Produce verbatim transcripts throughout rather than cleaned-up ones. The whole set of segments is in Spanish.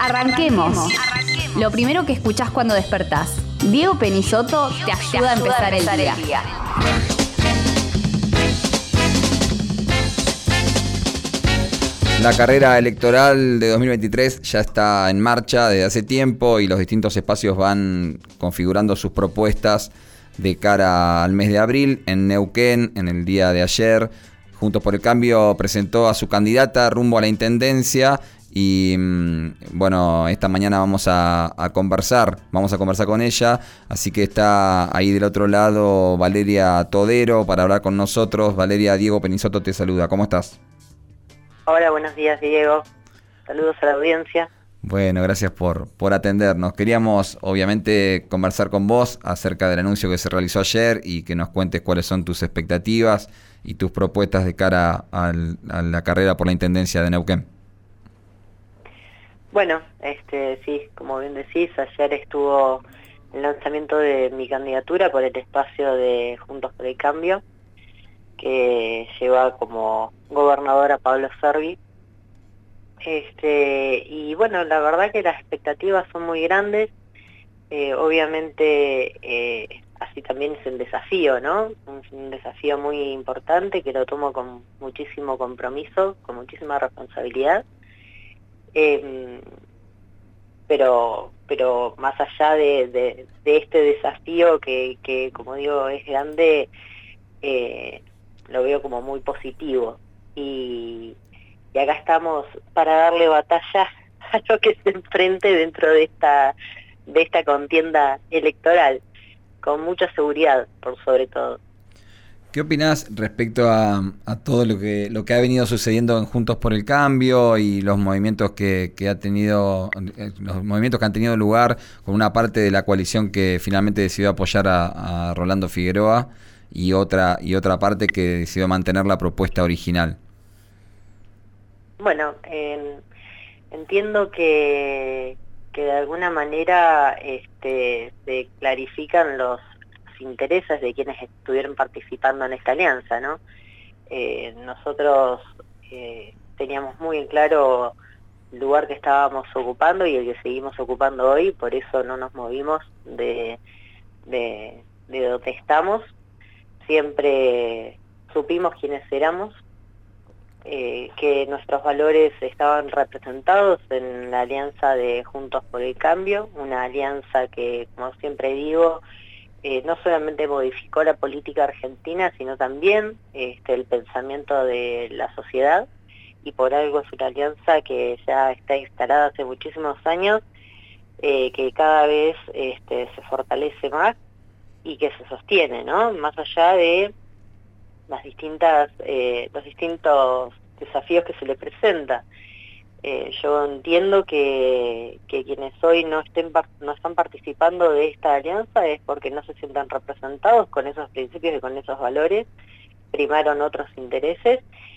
Arranquemos. Lo primero que escuchás cuando despertás. Diego Penisoto te ayuda a empezar el día. La carrera electoral de dos mil veintitrés ya está en marcha desde hace tiempo y los distintos espacios van configurando sus propuestas de cara al mes de abril. En Neuquén, en el día de ayer, Juntos por el Cambio presentó a su candidata rumbo a la intendencia y bueno, esta mañana vamos a, a conversar, vamos a conversar con ella, así que está ahí del otro lado Valeria Todero para hablar con nosotros. Valeria, Diego Penisoto te saluda, ¿cómo estás? Hola, buenos días, Diego. Saludos a la audiencia. Bueno, gracias por, por atendernos. Queríamos, obviamente, conversar con vos acerca del anuncio que se realizó ayer y que nos cuentes cuáles son tus expectativas y tus propuestas de cara al, a la carrera por la Intendencia de Neuquén. Bueno, este, sí, como bien decís, ayer estuvo el lanzamiento de mi candidatura por el espacio de Juntos por el Cambio, que lleva como gobernador a Pablo Servi. Este, y bueno, la verdad que las expectativas son muy grandes. Eh, obviamente, eh, así también es el desafío, ¿no? Un, un desafío muy importante que lo tomo con muchísimo compromiso, con muchísima responsabilidad. Eh, pero pero más allá de, de, de este desafío que, que, como digo, es grande, eh, lo veo como muy positivo. Y, y acá estamos para darle batalla a lo que se enfrente dentro de esta, de esta contienda electoral, con mucha seguridad, por sobre todo. ¿Qué opinás respecto a, a todo lo que lo que ha venido sucediendo en Juntos por el Cambio y los movimientos que, que ha tenido los movimientos que han tenido lugar con una parte de la coalición que finalmente decidió apoyar a, a Rolando Figueroa y otra y otra parte que decidió mantener la propuesta original? Bueno, eh, entiendo que que de alguna manera este, se clarifican los intereses de quienes estuvieron participando en esta alianza, ¿no? Eh, nosotros eh, teníamos muy en claro el lugar que estábamos ocupando y el que seguimos ocupando hoy, por eso no nos movimos de, de, de donde estamos. Siempre supimos quiénes éramos, eh, que nuestros valores estaban representados en la alianza de Juntos por el Cambio, una alianza que, como siempre digo, Eh, no solamente modificó la política argentina, sino también este, el pensamiento de la sociedad, y por algo es una alianza que ya está instalada hace muchísimos años, eh, que cada vez este, se fortalece más y que se sostiene, ¿no? Más allá de las distintas, eh, los distintos desafíos que se le presentan. Eh, yo entiendo que, que quienes hoy no estén no están participando de esta alianza es porque no se sientan representados con esos principios y con esos valores, primaron otros intereses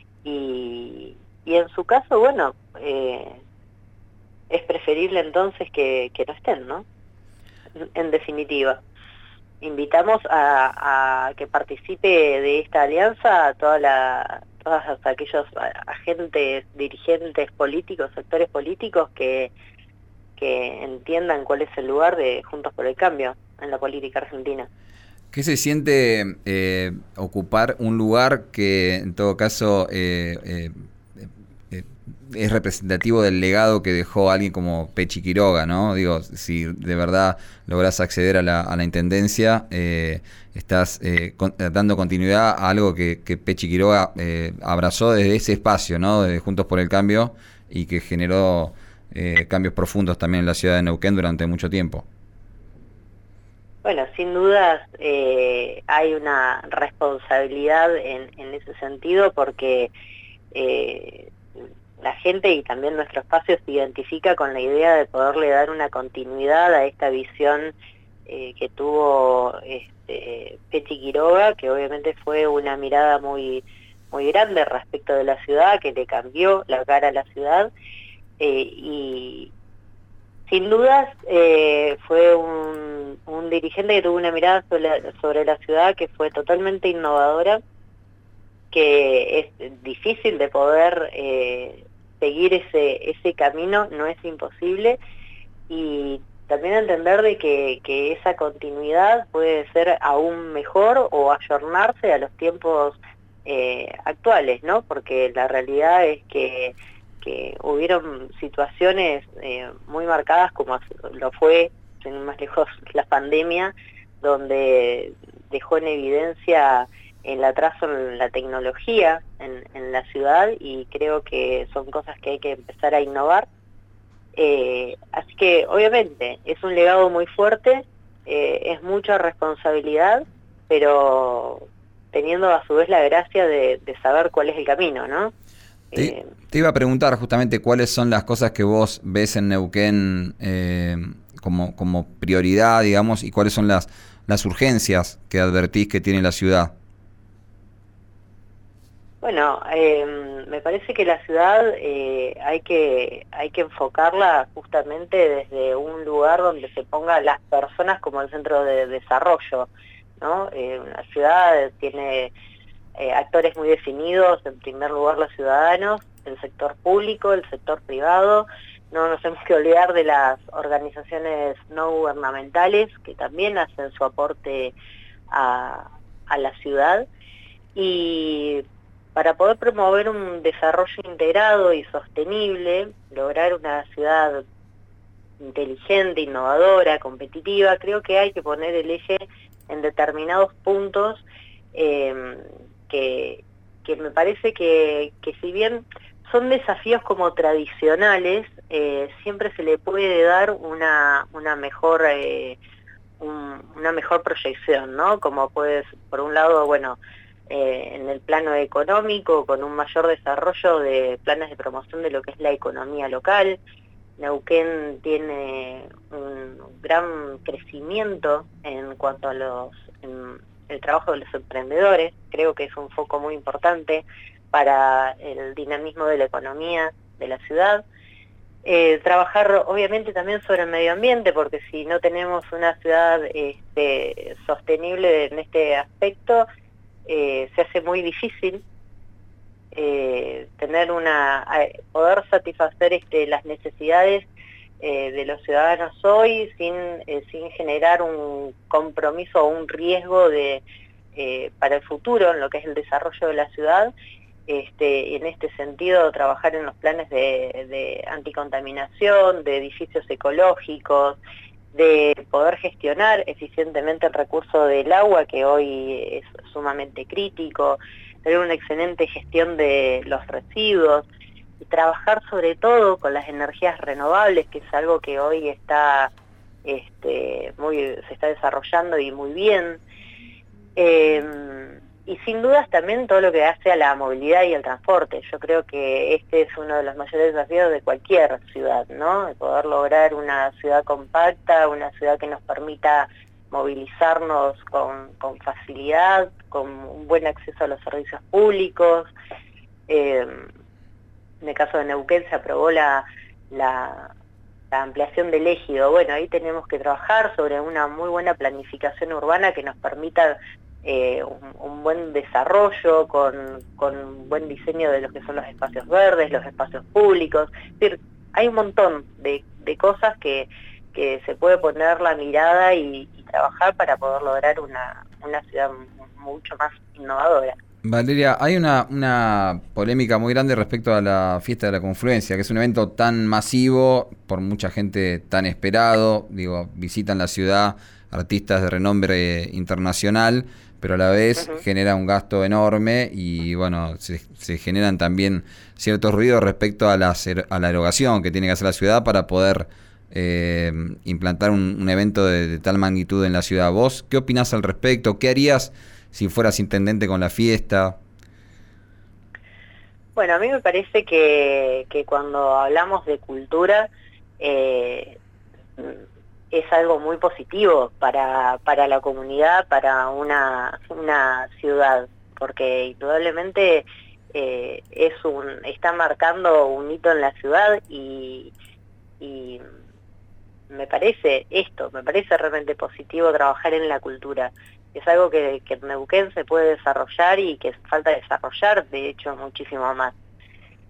y, y en su caso, bueno, eh, es preferible entonces que, que no estén, ¿no? En definitiva, invitamos a, a que participe de esta alianza a toda la... todos aquellos agentes, dirigentes políticos, sectores políticos que, que entiendan cuál es el lugar de Juntos por el Cambio en la política argentina. ¿Qué se siente eh, ocupar un lugar que en todo caso eh, eh, eh, es representativo del legado que dejó alguien como Pechi Quiroga, ¿no? Digo, si de verdad lográs acceder a la, a la intendencia, eh, estás eh, con, dando continuidad a algo que, que Pechi Quiroga eh, abrazó desde ese espacio, ¿no? Desde Juntos por el Cambio y que generó eh, cambios profundos también en la ciudad de Neuquén durante mucho tiempo. Bueno, sin dudas eh, hay una responsabilidad en, en ese sentido porque eh, la gente y también nuestro espacio se identifica con la idea de poderle dar una continuidad a esta visión eh, que tuvo este, Pechi Quiroga, que obviamente fue una mirada muy, muy grande respecto de la ciudad, que le cambió la cara a la ciudad, eh, y sin dudas eh, fue un, un dirigente que tuvo una mirada sobre la, sobre la ciudad que fue totalmente innovadora, que es difícil de poder... Eh, seguir ese, ese camino no es imposible, y también entender de que, que esa continuidad puede ser aún mejor o ayornarse a los tiempos eh, actuales, ¿no? Porque la realidad es que, que hubieron situaciones eh, muy marcadas, como lo fue, sin ir más lejos, la pandemia, donde dejó en evidencia el atraso en la tecnología en, en la ciudad, y creo que son cosas que hay que empezar a innovar. Eh, así que obviamente es un legado muy fuerte, eh, es mucha responsabilidad, pero teniendo a su vez la gracia de, de saber cuál es el camino, ¿no? Te, Eh, te iba a preguntar justamente cuáles son las cosas que vos ves en Neuquén eh, como, como prioridad, digamos, y cuáles son las, las urgencias que advertís que tiene la ciudad. Bueno, eh, me parece que la ciudad eh, hay que hay que enfocarla justamente desde un lugar donde se ponga a las personas como el centro de desarrollo, ¿no? Eh, la ciudad tiene eh, actores muy definidos, en primer lugar los ciudadanos, el sector público, el sector privado. No nos tenemos que olvidar de las organizaciones no gubernamentales que también hacen su aporte a, a la ciudad, y para poder promover un desarrollo integrado y sostenible, lograr una ciudad inteligente, innovadora, competitiva, creo que hay que poner el eje en determinados puntos eh, que, que me parece que, que si bien son desafíos como tradicionales, eh, siempre se le puede dar una, una mejor eh, un, una mejor proyección, ¿no? Como puedes, por un lado, bueno, Eh, en el plano económico, con un mayor desarrollo de planes de promoción de lo que es la economía local. Neuquén tiene un gran crecimiento en cuanto a los en el trabajo de los emprendedores. Creo que es un foco muy importante para el dinamismo de la economía de la ciudad. Eh, trabajar obviamente también sobre el medio ambiente, porque si no tenemos una ciudad este, sostenible en este aspecto, Eh, se hace muy difícil eh, tener una poder satisfacer este, las necesidades eh, de los ciudadanos hoy sin, eh, sin generar un compromiso o un riesgo de, eh, para el futuro en lo que es el desarrollo de la ciudad. Este, en este sentido, trabajar en los planes de, de anticontaminación, de edificios ecológicos, de poder gestionar eficientemente el recurso del agua, que hoy es sumamente crítico, tener una excelente gestión de los residuos, y trabajar sobre todo con las energías renovables, que es algo que hoy está, este, muy, se está desarrollando y muy bien. Eh, y sin dudas también todo lo que hace a la movilidad y al transporte. Yo creo que este es uno de los mayores desafíos de cualquier ciudad, ¿no? De poder lograr una ciudad compacta, una ciudad que nos permita movilizarnos con, con facilidad, con un buen acceso a los servicios públicos. Eh, en el caso de Neuquén se aprobó la, la, la ampliación del ejido. Bueno, ahí tenemos que trabajar sobre una muy buena planificación urbana que nos permita Eh, un, un buen desarrollo, con, con un buen diseño de lo que son los espacios verdes, los espacios públicos. Es decir, hay un montón de, de cosas que, que se puede poner la mirada y, y trabajar para poder lograr una, una ciudad mucho más innovadora. Valeria, hay una, una polémica muy grande respecto a la Fiesta de la Confluencia, que es un evento tan masivo, por mucha gente tan esperado. Digo, visitan la ciudad artistas de renombre internacional, pero a la vez uh-huh. genera un gasto enorme y bueno, se, se generan también ciertos ruidos respecto a la, a la erogación que tiene que hacer la ciudad para poder eh, implantar un, un evento de, de tal magnitud en la ciudad. ¿Vos qué opinás al respecto? ¿Qué harías si fueras intendente con la fiesta? Bueno, a mí me parece que, que cuando hablamos de cultura eh, es algo muy positivo para, para la comunidad, para una, una ciudad, porque indudablemente eh, es un, está marcando un hito en la ciudad y, y me parece esto, me parece realmente positivo trabajar en la cultura. Es algo que, que en Neuquén se puede desarrollar y que falta desarrollar, de hecho, muchísimo más.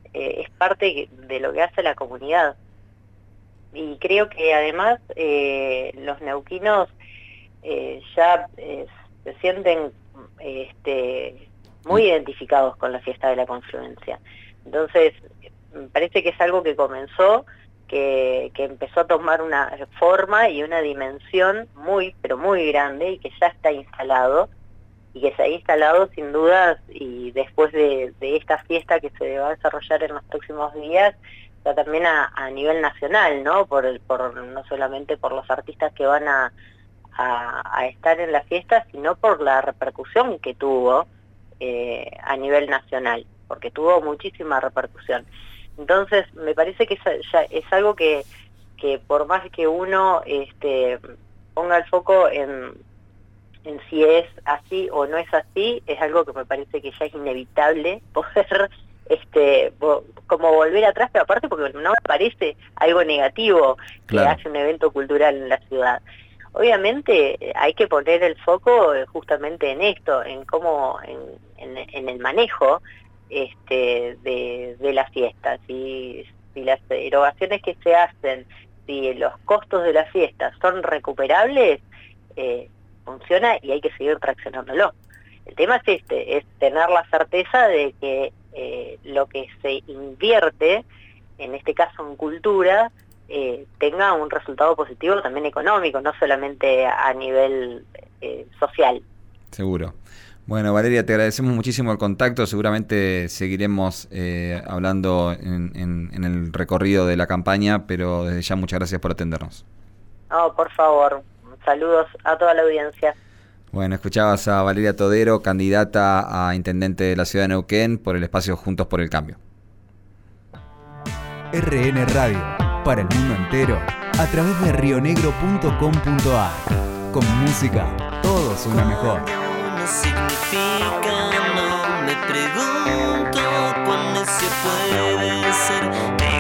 eh, es parte de lo que hace la comunidad. Y creo que además eh, los neuquinos eh, ya eh, se sienten este, muy identificados con la fiesta de la confluencia. Entonces, me parece que es algo que comenzó, que, que empezó a tomar una forma y una dimensión muy, pero muy grande, y que ya está instalado, y que se ha instalado sin dudas, y después de, de esta fiesta que se va a desarrollar en los próximos días, ya también a, a nivel nacional, ¿no? Por el, por, no solamente por los artistas que van a, a, a estar en la fiesta, sino por la repercusión que tuvo eh, a nivel nacional, porque tuvo muchísima repercusión. Entonces, me parece que es, ya es algo que, que por más que uno este, ponga el foco en, en si es así o no es así, es algo que me parece que ya es inevitable poder este como volver atrás, pero aparte porque no me parece algo negativo claro. que hace un evento cultural en la ciudad. Obviamente hay que poner el foco justamente en esto, en cómo, en, en, en el manejo este de, de la fiesta, si, si las erogaciones que se hacen, si los costos de la fiesta son recuperables, eh, funciona y hay que seguir traccionándolo. El tema es este, es tener la certeza de que eh, lo que se invierte, en este caso en cultura, eh, tenga un resultado positivo también económico, no solamente a nivel eh, social. Seguro. Bueno, Valeria, te agradecemos muchísimo el contacto. Seguramente seguiremos eh, hablando en, en, en el recorrido de la campaña, pero desde ya muchas gracias por atendernos. No, por favor. Saludos a toda la audiencia. Bueno, escuchabas a Valeria Todero, candidata a intendente de la ciudad de Neuquén por el espacio Juntos por el Cambio. R N Radio, para el mundo entero, a través de rionegro punto com punto a r. Con música, todo suena mejor. No significa, no me pregunto cuándo se puede ser.